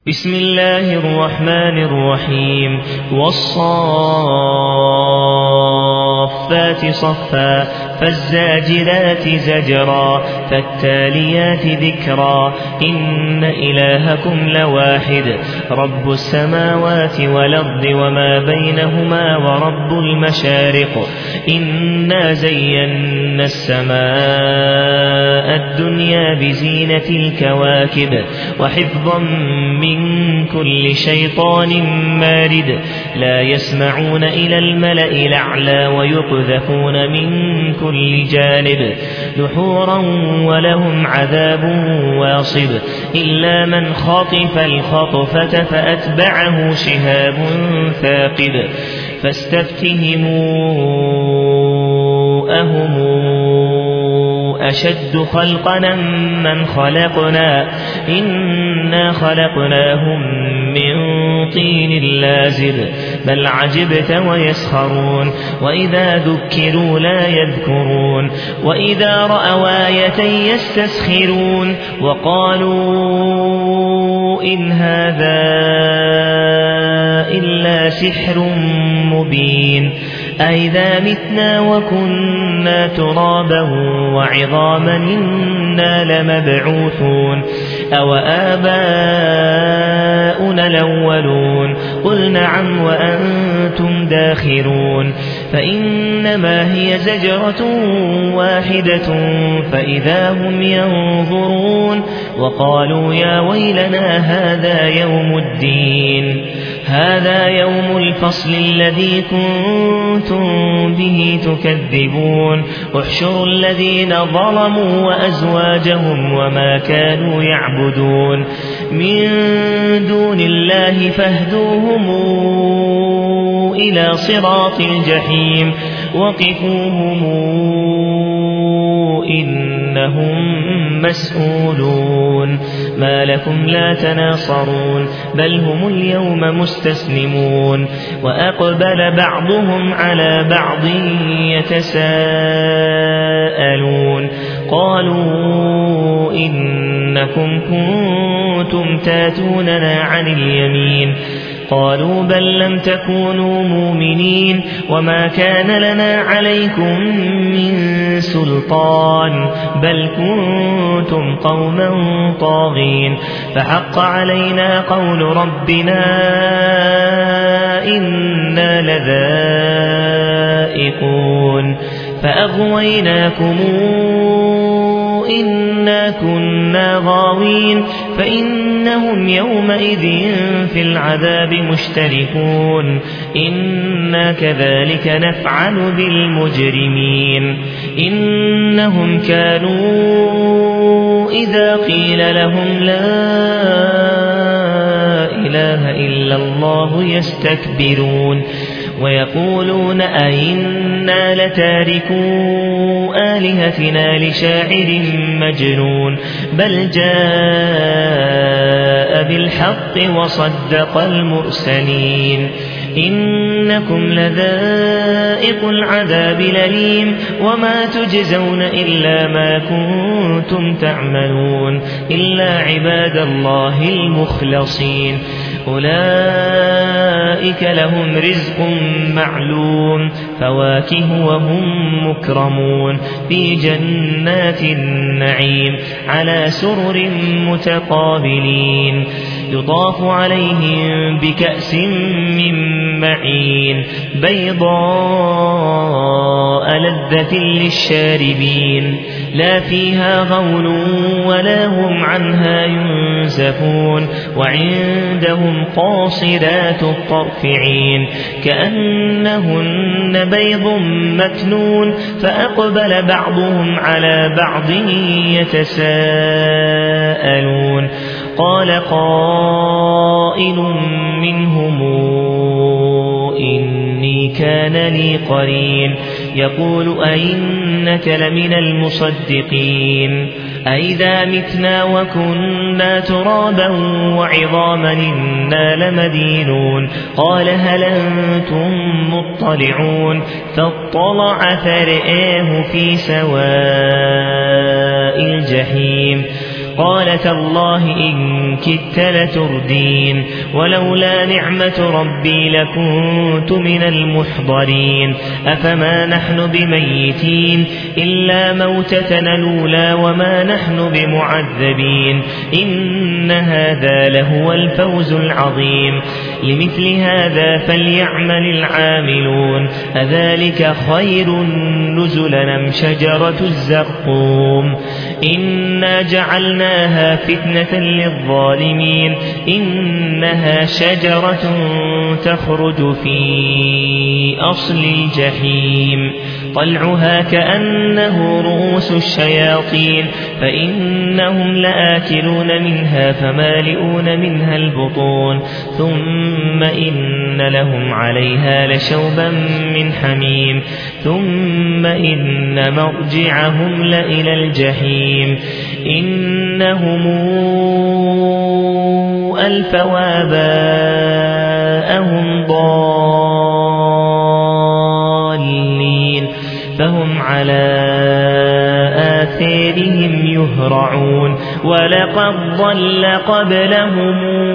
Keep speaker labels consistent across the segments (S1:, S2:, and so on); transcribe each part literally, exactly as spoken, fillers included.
S1: بسم الله الرحمن الرحيم والصافات صفا فالزاجرات زجرا فالتاليات ذكرا إن إلهكم لواحد رب السماوات والأرض وما بينهما ورب المشارق إنا زينا السماء الدنيا بزينة الكواكب وحفظا من كل شيطان مارد لا يسمعون إلى الملأ الأعلى ويقذفون من كل جانب دحورا ولهم عذاب واصب إلا من خطف الخطفة فأتبعه شهاب ثاقب فاستفتهموا أهم أشد خلقنا من خلقنا إنا خلقناهم من طين لازب بل عجبت ويسخرون وإذا ذكروا لا يذكرون وإذا رأوا آية يستسخرون وقالوا إن هذا إلا سحر مبين أئذا متنا وكنا ترابا وعظاما إنا لمبعوثون أو آباؤنا الأولون قل نعم وأنتم داخرون فإنما هي زجرة واحدة فإذا هم ينظرون وقالوا يا ويلنا هذا يوم الدين هذا يوم الفصل الذي كنتم به تكذبون احشروا الذين ظلموا وأزواجهم وما كانوا يعبدون من دون الله فاهدوهم إلى صراط الجحيم وقفوهم إنهم مسؤولون ما لكم لا تناصرون بل هم اليوم مستسلمون وأقبل بعضهم على بعض يتساءلون قالوا إنكم كنتم تاتوننا عن اليمين قالوا بل لم تكونوا مؤمنين وما كان لنا عليكم من سلطان بل كنتم قوما طاغين فحق علينا قول ربنا إنا لذائقون فأغويناكم إنا كنا غاوين فإنهم يومئذ في العذاب مشتركون إنا كذلك نفعل بالمجرمين إنهم كانوا إذا قيل لهم لا إله إلا الله يستكبرون ويقولون أئنا لتاركو آلهتنا لشاعر مجنون بل جاء بالحق وصدق المرسلين إنكم لذائق العذاب الأليم وما تجزون إلا ما كنتم تعملون إلا عباد الله المخلصين أولئك لهم رزق معلوم فواكه وهم مكرمون في جنات النعيم على سرر متقابلين يطاف عليهم بكأس من معين بيضاء لذة للشاربين لا فيها غول ولا هم عنها ينزفون وعندهم قاصرات الطرف عين كأنهن بيض مكنون فأقبل بعضهم على بعض يتساءلون قال قائل منهم إني كان لي قرين يقول أئنك لمن المصدقين أئذا متنا وكنا ترابا وعظاما إنا لمدينون قال هل أنتم مطلعون فاطلع فرآه في سواء الجحيم قال تالله إن كدت لتردين ولولا نعمة ربي لكنت من المحضرين أفما نحن بميتين إلا موتتنا الأولى وما نحن بمعذبين إن هذا لهو الفوز العظيم لمثل هذا فليعمل العاملون أذلك خير نزلا أم شجرة الزقوم إنا جعلناها فتنة للظالمين إنها شجرة تخرج في أصل الجحيم طلعها كأنه رؤوس الشياطين فإنهم لآكلون منها فمالئون منها البطون ثم إن لهم عليها لشوبا من حميم ثم إن مرجعهم لإلى الجحيم إنهم ألفوا آباءهم ضالين فهم على آثارهم يهرعون ولقد ضل قبلهم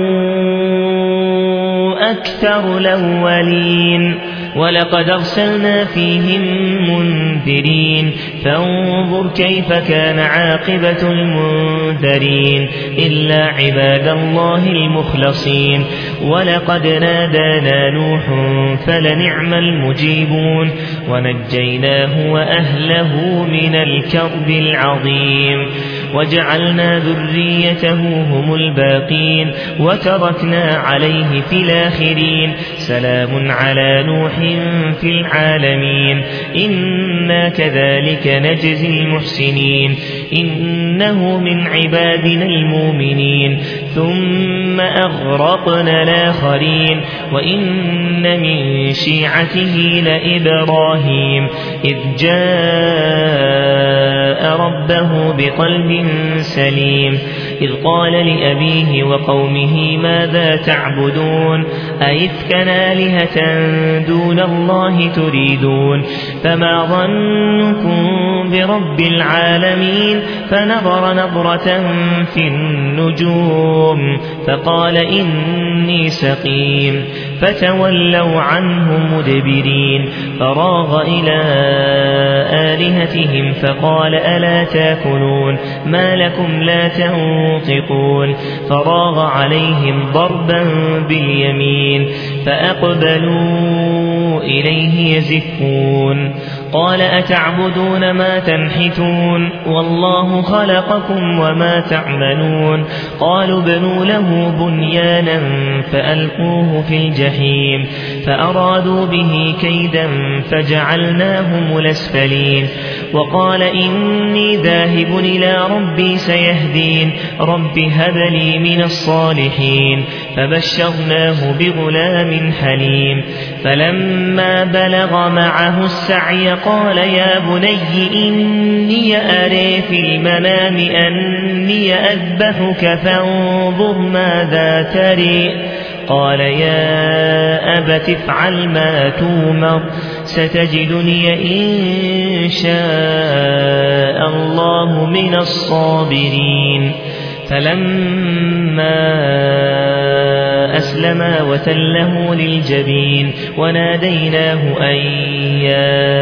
S1: أكثر الأولين ولقد أرسلنا فيهم منذرين فانظر كيف كان عاقبة المنذرين إلا عباد الله المخلصين ولقد نادانا نوح فلنعم المجيبون ونجيناه وأهله من الكرب العظيم وجعلنا ذريته هم الباقين وتركنا عليه في الآخرين سلام على نوح في العالمين إنا كذلك نجزي المحسنين إنه من عبادنا المؤمنين ثم أغرقنا الآخرين وإن من شيعته لإبراهيم إذ جاء ربه بقلب سليم إذ قال لأبيه وقومه ماذا تعبدون أئفكا آلهة دون الله تريدون فما ظنكم برب العالمين فنظر نظرة في النجوم فقال إني سقيم فتولوا عنه مدبرين فراغ إلى آلهتهم فقال ألا تاكلون ما لكم لا تنطقون فراغ عليهم ضربا باليمين فأقبلوا إليه يزفون قال أتعبدون ما تنحتون والله خلقكم وما تعملون قالوا بنوا له بنيانا فألقوه في الجحيم فأرادوا به كيدا فجعلناهم الأسفلين وقال إني ذاهب إلى ربي سيهدين رب هب لي من الصالحين فبشرناه بغلام حليم فلما بلغ معه السعي قال يا بني إني أرى في المنام أني أذبحك فانظر ماذا تري قال يا أبت افعل ما تومر ستجدني إن شاء الله من الصابرين فلما أسلما وتله للجبين وناديناه أن يا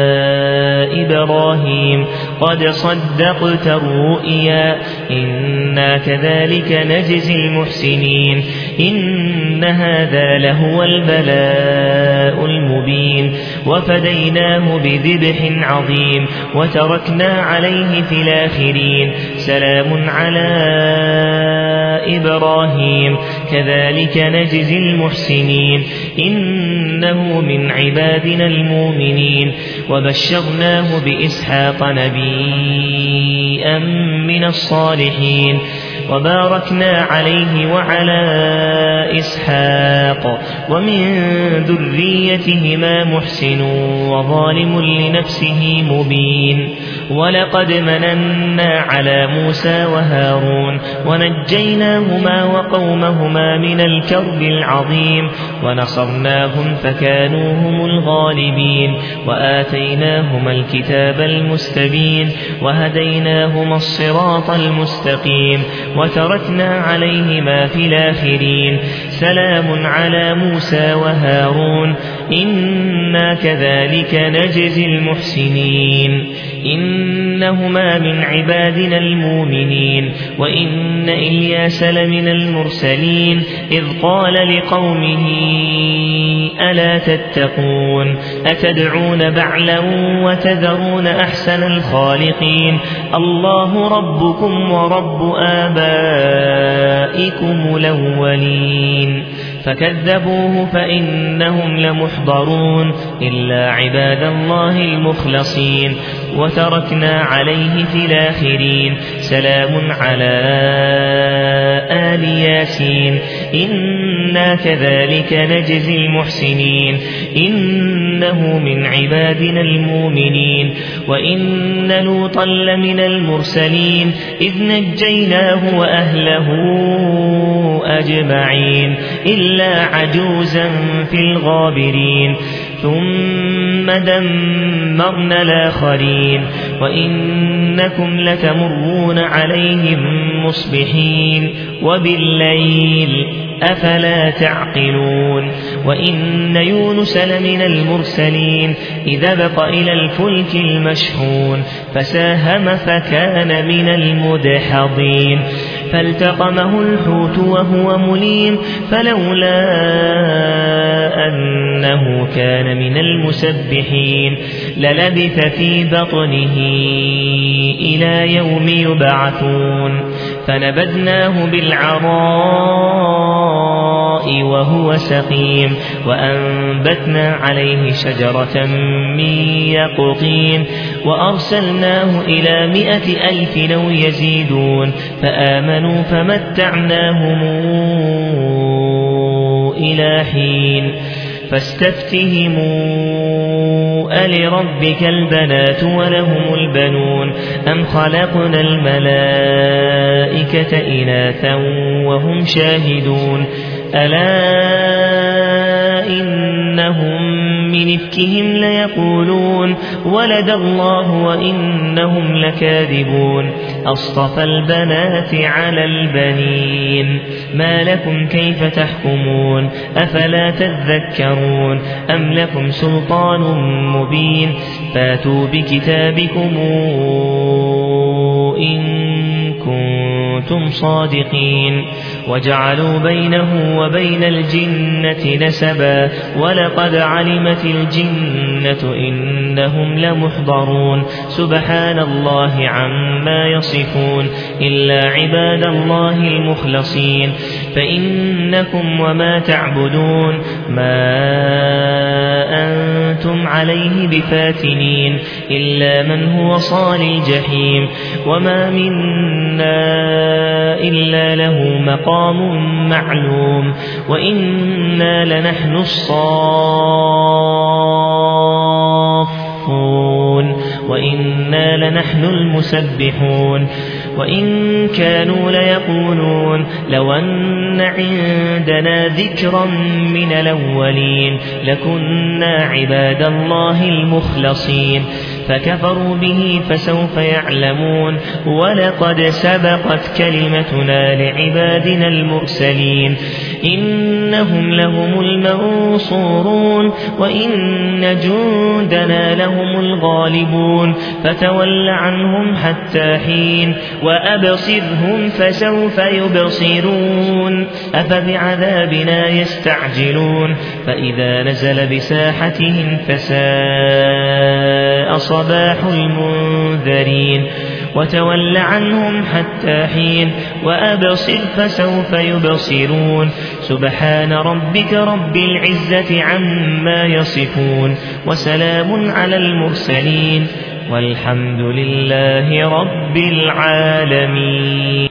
S1: إبراهيم قد صدقت الرؤيا إنا كذلك نجزي المحسنين إن هذا لهو البلاء المبين وفديناه بذبح عظيم وتركنا عليه في الآخرين سلام على إبراهيم كذلك نجزي المحسنين إنه من عبادنا المؤمنين وبشرناه بإسحاق نبيا من الصالحين وباركنا عليه وعلى إسحاق ومن ذريتهما محسن وظالم لنفسه مبين ولقد مننا على موسى وهارون ونجيناهما وقومهما من الكرب العظيم ونصرناهم فكانوا هم الغالبين وآتيناهما الكتاب المستبين وهديناهما الصراط المستقيم وتركنا عليهما في الآخرين سلام على موسى وهارون إنا كذلك نجزي المحسنين إنهما من عبادنا المؤمنين وإن إلياس لمن المرسلين إذ قال لقومه ألا تتقون أتدعون بعلا وتذرون أحسن الخالقين الله ربكم ورب آبائكم الأولين فكذبوه فإنهم لمحضرون إلا عباد الله المخلصين وتركنا عليه في الآخرين سلام على آل ياسين إنا كذلك نجزي المحسنين إنه من عبادنا المؤمنين وإن لوطا لمن المرسلين إذ نجيناه وأهله أجمعين إلا عجوزا في الغابرين ثم دمرنا الآخرين وإنكم لتمرون عليهم مصبحين وبالليل أفلا تعقلون وإن يونس لمن المرسلين إذا بق إلى الفلك المشحون فساهم فكان من المدحضين فالتقمه الحوت وهو مليم فلولا أنه كان من المسبحين للبث في بطنه إلى يوم يبعثون فنبذناه بالعراء وهو سقيم وأنبتنا عليه شجرة من يقطين وأرسلناه إلى مائة ألف أو يزيدون فآمنوا فمتعناهم إلى حين فاستفتهموا ألربك البنات ولهم البنون أم خلقنا الملائكة إناثا وهم شاهدون ألا إنهم من إفكهم ليقولون ولد الله وإنهم لكاذبون أصطفى البنات على البنين ما لكم كيف تحكمون أفلا تذكرون أم لكم سلطان مبين فاتوا بكتابكم إن كنتم صادقين وجعلوا بينه وبين الجنة نسبا ولقد علمت الجنة إنهم لمحضرون سبحان الله عما يصفون إلا عباد الله المخلصين فإنكم وما تعبدون ما أنتم عليه بفاتنين إلا من هو صال الجحيم وما منا إلا له مقام معلوم وإنا لنحن الصافون وإنا لنحن المسبحون وإن كانوا ليقولون لو أن عندنا ذكرا من الأولين لكنا عباد الله المخلصين فكفروا به فسوف يعلمون ولقد سبقت كلمتنا لعبادنا المرسلين إنهم لهم المنصورون وإن جندنا لهم الغالبون فتول عنهم حتى حين وأبصرهم فسوف يبصرون أفبعذابنا يستعجلون فإذا نزل بساحتهم فساء صباح المنذرين وتول عنهم حتى حين وأبصر فسوف يبصرون سبحان ربك رب العزة عما يصفون وسلام على المرسلين والحمد لله رب العالمين.